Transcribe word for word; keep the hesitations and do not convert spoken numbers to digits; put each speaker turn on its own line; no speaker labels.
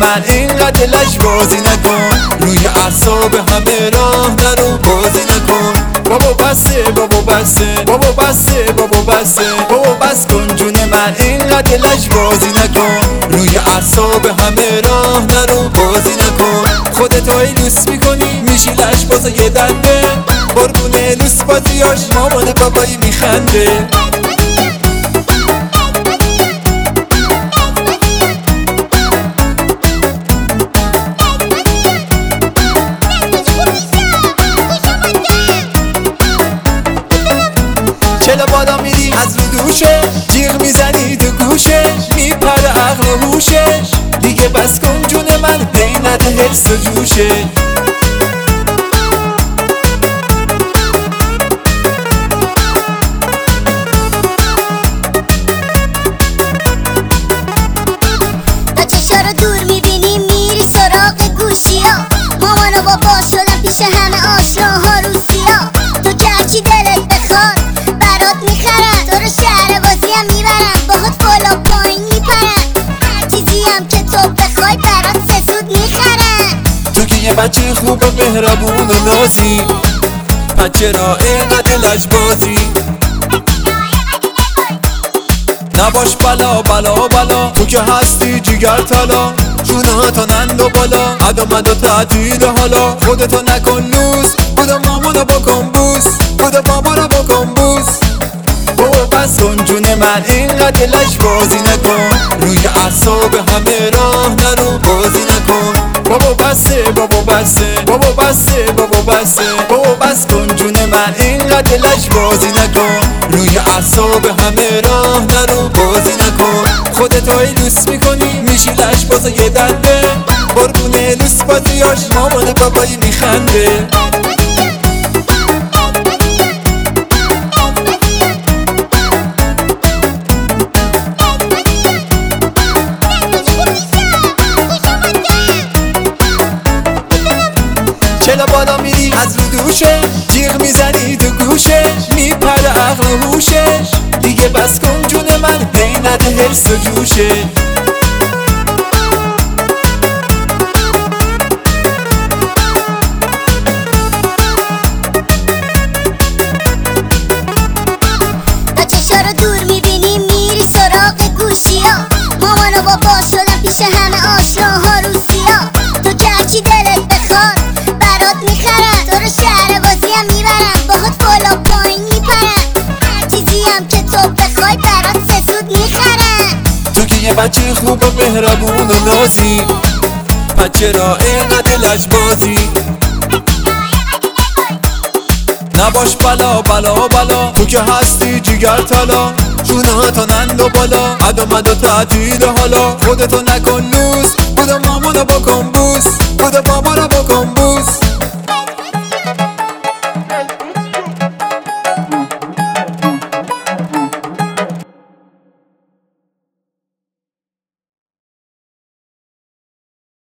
من اینقدر لش بازی نکن، روی اعصاب همه راه نرو بازی نکن. بابا بسه بابا بسه بابا بسه بابا بسه بابا بس کن جون من اینقدر لش بازی نکن، روی اعصاب همه راه نرو بازی نکن. خودتو ای لوس میکنی میشی لش باز یه دنده، قربونه لوس بازیاش مامان بابایی میخنده. چلا بالا میری از رو دوشه، جیغ میزنی تو گوشه، میپره عقل و هوشش. دیگه بس کن جون من هی نده حرس و جوشه.
تا چشا رو دور میبینی میری سراغ گوشی ها، مامان و بابا شدن پیش همه آشناها روسیا. تو که هرچی دلت بخواد برات میخرن، تو رو شهر بازی هم میبرن، باهات بالا پایین میپرن، هر چیزی هم که تو بخوای برات سه سود میخرن.
تو که یه بچه خوب و مهربون و نازی، پس چرا اینقدر لج بازی؟ نباش بلا بلا بلا، تو که هستی جگر طلا، جوناتو نند و بالا، ادا مدا تعدیل حالا. خودتو نکن لوس، بودا مامانو بکن بوس، بودا بابا رو بکن بوس. بابا بس کن جون من اینقدر لش بازی نکن، روی اعصاب همه راه نرو بازی نکن. بابا بسه بابا بسه بابا بسه بابا بسه بابا بس کن جون من اینقدر لش بازی نکن، روی اعصاب همه راه نرو بازی نکن. خودتو ای لوس میکنی میشی لش باز یه دنده، قربونه لوس بازیاش مامان بابایی میخنده. چلا بالا میری از رو دوشه، جیغ میزنی تو گوشه، میپره عقل و هوشش. دیگه بس کن جون من هی نده حرس و جوشه.
تا چشا رو دور میبینی میری سراغ گوشی ها، مامان و بابا شدن پیش همه آشناها روسیا. تو که هرچی دلت بخواد برات میخرن، تو رو شهر بازی هم میبرن، باهات بالا پایین میپرن، هر چیزی هم که تو بخوای برات سه سود میخرن.
تو که یه بچه خوب و مهربون و نازی، پس چرا اینقدر لج بازی؟ نباش بلا بلا بلا، تو که هستی جگر طلا، جوناتو نند و بالا، ادا مدا تعدیل حالا. خودتو نکن لوس، بودا مامانو بکن بوس، بودا بابا رو